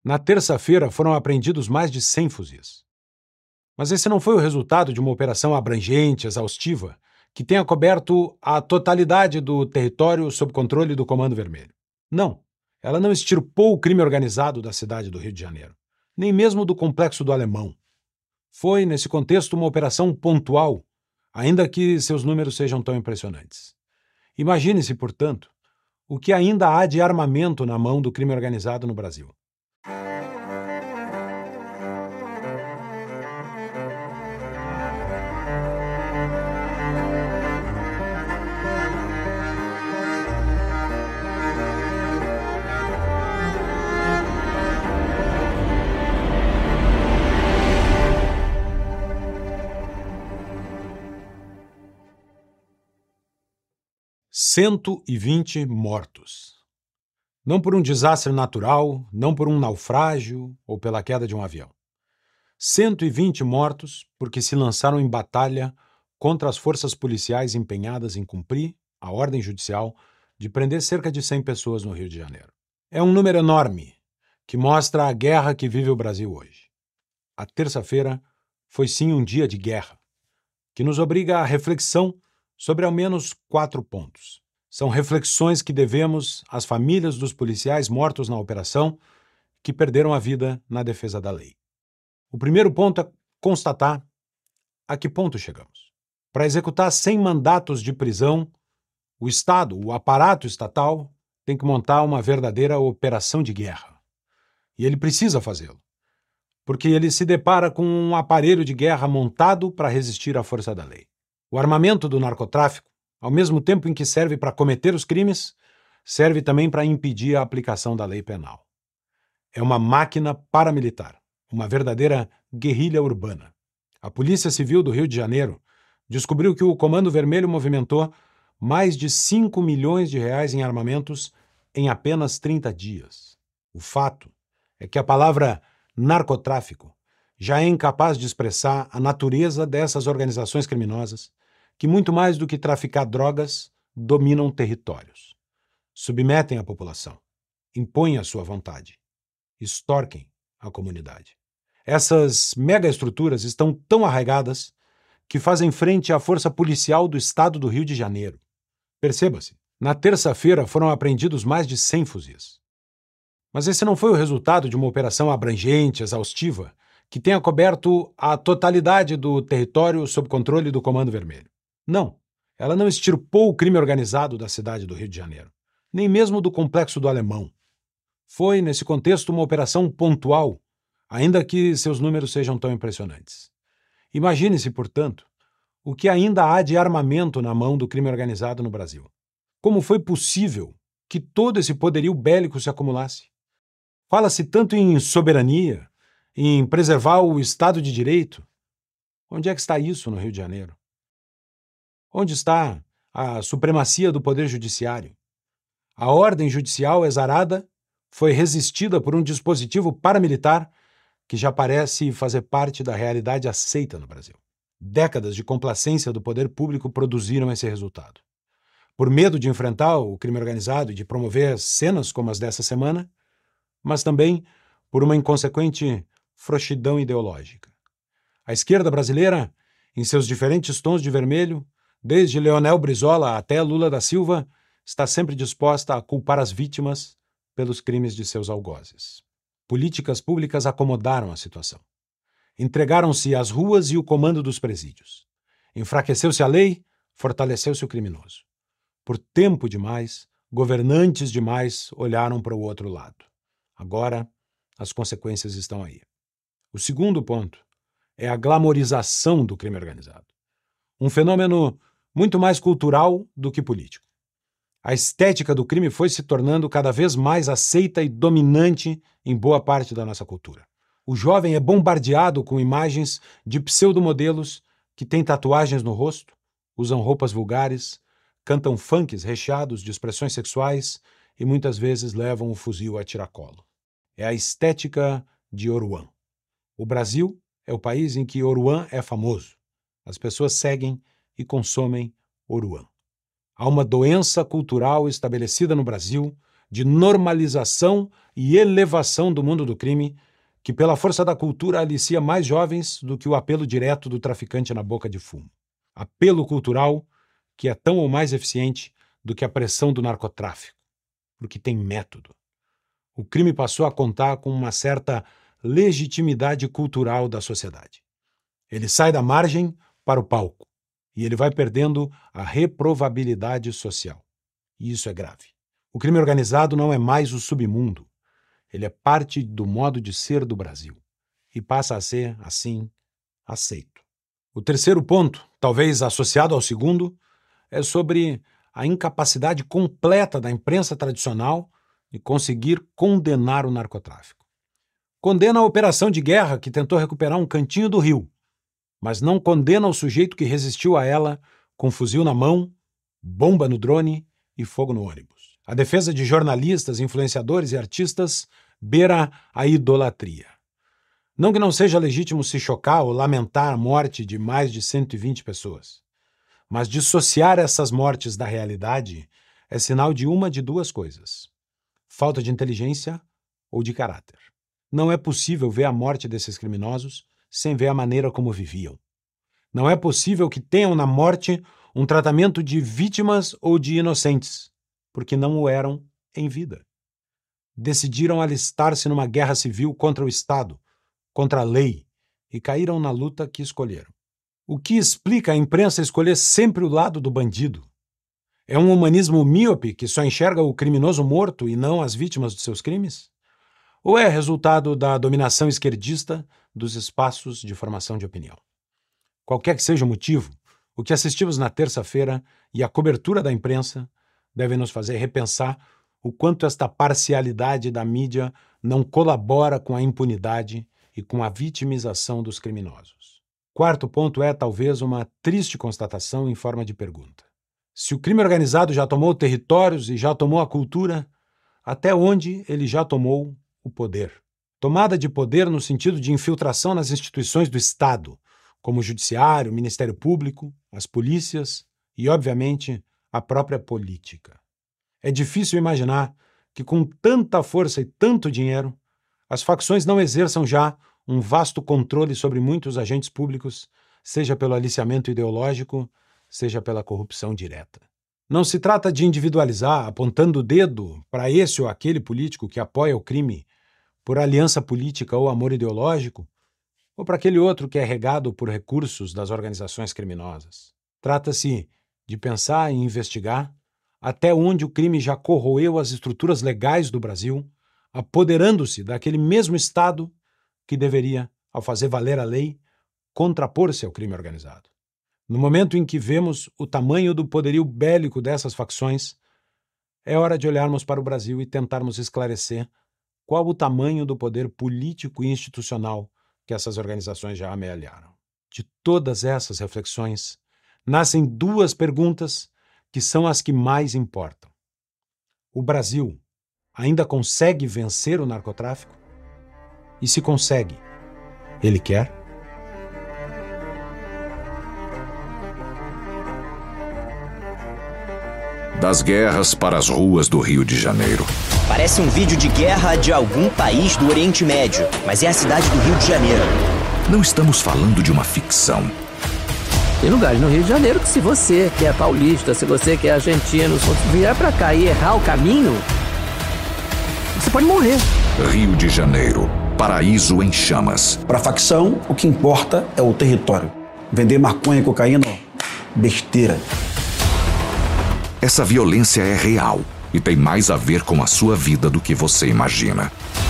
Na terça-feira foram apreendidos mais de 100 fuzis. Mas esse não foi o resultado de uma operação abrangente, exaustiva, que tenha coberto a totalidade do território sob controle do Comando Vermelho. Não, ela não extirpou o crime organizado da cidade do Rio de Janeiro, nem mesmo do Complexo do Alemão. Foi, nesse contexto, uma operação pontual, ainda que seus números sejam tão impressionantes. Imagine-se, portanto, o que ainda há de armamento na mão do crime organizado no Brasil. "120 mortos. Não por um desastre natural, não por um naufrágio ou pela queda de um avião. 120 mortos porque se lançaram em batalha contra as forças policiais empenhadas em cumprir a ordem judicial de prender cerca de 100 pessoas no Rio de Janeiro. É um número enorme que mostra a guerra que vive o Brasil hoje. A terça-feira foi sim um dia de guerra, que nos obriga à reflexão sobre ao menos 4 pontos. São reflexões que devemos às famílias dos policiais mortos na operação que perderam a vida na defesa da lei. O primeiro ponto é constatar a que ponto chegamos. Para executar 100 mandatos de prisão, o Estado, o aparato estatal, tem que montar uma verdadeira operação de guerra. E ele precisa fazê-lo, porque ele se depara com um aparelho de guerra montado para resistir à força da lei. O armamento do narcotráfico, ao mesmo tempo em que serve para cometer os crimes, serve também para impedir a aplicação da lei penal. É uma máquina paramilitar, uma verdadeira guerrilha urbana. A Polícia Civil do Rio de Janeiro descobriu que o Comando Vermelho movimentou mais de 5 milhões de reais em armamentos em apenas 30 dias. O fato é que a palavra narcotráfico já é incapaz de expressar a natureza dessas organizações criminosas que, muito mais do que traficar drogas, dominam territórios, submetem a população, impõem a sua vontade, extorquem a comunidade. Essas megaestruturas estão tão arraigadas que fazem frente à força policial do estado do Rio de Janeiro. Perceba-se, na terça-feira foram apreendidos mais de 100 fuzis. Mas esse não foi o resultado de uma operação abrangente, exaustiva, que tenha coberto a totalidade do território sob controle do Comando Vermelho. Não, ela não extirpou o crime organizado da cidade do Rio de Janeiro, nem mesmo do Complexo do Alemão. Foi, nesse contexto, uma operação pontual, ainda que seus números sejam tão impressionantes. Imagine-se, portanto, o que ainda há de armamento na mão do crime organizado no Brasil. Como foi possível que todo esse poderio bélico se acumulasse? Fala-se tanto em soberania, em preservar o Estado de Direito. Onde é que está isso no Rio de Janeiro? Onde está a supremacia do Poder Judiciário? A ordem judicial exarada foi resistida por um dispositivo paramilitar que já parece fazer parte da realidade aceita no Brasil. Décadas de complacência do poder público produziram esse resultado. Por medo de enfrentar o crime organizado e de promover cenas como as dessa semana, mas também por uma inconsequente frouxidão ideológica. A esquerda brasileira, em seus diferentes tons de vermelho, desde Leonel Brizola até Lula da Silva, está sempre disposta a culpar as vítimas pelos crimes de seus algozes. Políticas públicas acomodaram a situação. Entregaram-se às ruas e o comando dos presídios. Enfraqueceu-se a lei, fortaleceu-se o criminoso. Por tempo demais, governantes demais olharam para o outro lado. Agora, as consequências estão aí. O segundo ponto é a glamorização do crime organizado. Um fenômeno muito mais cultural do que político. A estética do crime foi se tornando cada vez mais aceita e dominante em boa parte da nossa cultura. O jovem é bombardeado com imagens de pseudomodelos que têm tatuagens no rosto, usam roupas vulgares, cantam funks recheados de expressões sexuais e muitas vezes levam o fuzil a tiracolo. É a estética de Oruan. O Brasil é o país em que Oruan é famoso. As pessoas seguem e consomem Oruan. Há uma doença cultural estabelecida no Brasil de normalização e elevação do mundo do crime, que pela força da cultura alicia mais jovens do que o apelo direto do traficante na boca de fumo. Apelo cultural que é tão ou mais eficiente do que a pressão do narcotráfico, porque tem método. O crime passou a contar com uma certa legitimidade cultural da sociedade. Ele sai da margem para o palco e ele vai perdendo a reprovabilidade social. E isso é grave. O crime organizado não é mais o submundo. Ele é parte do modo de ser do Brasil e passa a ser, assim, aceito. O terceiro ponto, talvez associado ao segundo, é sobre a incapacidade completa da imprensa tradicional de conseguir condenar o narcotráfico. Condena a operação de guerra que tentou recuperar um cantinho do Rio, mas não condena o sujeito que resistiu a ela com fuzil na mão, bomba no drone e fogo no ônibus. A defesa de jornalistas, influenciadores e artistas beira a idolatria. Não que não seja legítimo se chocar ou lamentar a morte de mais de 120 pessoas, mas dissociar essas mortes da realidade é sinal de uma de duas coisas: falta de inteligência ou de caráter. Não é possível ver a morte desses criminosos sem ver a maneira como viviam. Não é possível que tenham na morte um tratamento de vítimas ou de inocentes, porque não o eram em vida. Decidiram alistar-se numa guerra civil contra o Estado, contra a lei, e caíram na luta que escolheram. O que explica a imprensa escolher sempre o lado do bandido? É um humanismo míope que só enxerga o criminoso morto e não as vítimas de seus crimes? Ou é resultado da dominação esquerdista dos espaços de formação de opinião? Qualquer que seja o motivo, o que assistimos na terça-feira e a cobertura da imprensa devem nos fazer repensar o quanto esta parcialidade da mídia não colabora com a impunidade e com a vitimização dos criminosos. Quarto ponto é, talvez, uma triste constatação em forma de pergunta. Se o crime organizado já tomou territórios e já tomou a cultura, até onde ele já tomou o poder? Tomada de poder no sentido de infiltração nas instituições do Estado, como o Judiciário, o Ministério Público, as polícias e, obviamente, a própria política. É difícil imaginar que, com tanta força e tanto dinheiro, as facções não exerçam já um vasto controle sobre muitos agentes públicos, seja pelo aliciamento ideológico, seja pela corrupção direta. Não se trata de individualizar, apontando o dedo para esse ou aquele político que apoia o crime por aliança política ou amor ideológico, ou para aquele outro que é regado por recursos das organizações criminosas. Trata-se de pensar e investigar até onde o crime já corroeu as estruturas legais do Brasil, apoderando-se daquele mesmo Estado que deveria, ao fazer valer a lei, contrapor-se ao crime organizado. No momento em que vemos o tamanho do poderio bélico dessas facções, é hora de olharmos para o Brasil e tentarmos esclarecer qual o tamanho do poder político e institucional que essas organizações já amealharam. De todas essas reflexões, nascem duas perguntas que são as que mais importam. O Brasil ainda consegue vencer o narcotráfico? E se consegue, ele quer? Das guerras para as ruas do Rio de Janeiro. Parece um vídeo de guerra de algum país do Oriente Médio, mas é a cidade do Rio de Janeiro. Não estamos falando de uma ficção. Tem lugares no Rio de Janeiro que, se você que é paulista, se você que é argentino, se você vier pra cá e errar o caminho, você pode morrer. Rio de Janeiro, paraíso em chamas. Para a facção, o que importa é o território. Vender maconha e cocaína, besteira. Essa violência é real e tem mais a ver com a sua vida do que você imagina.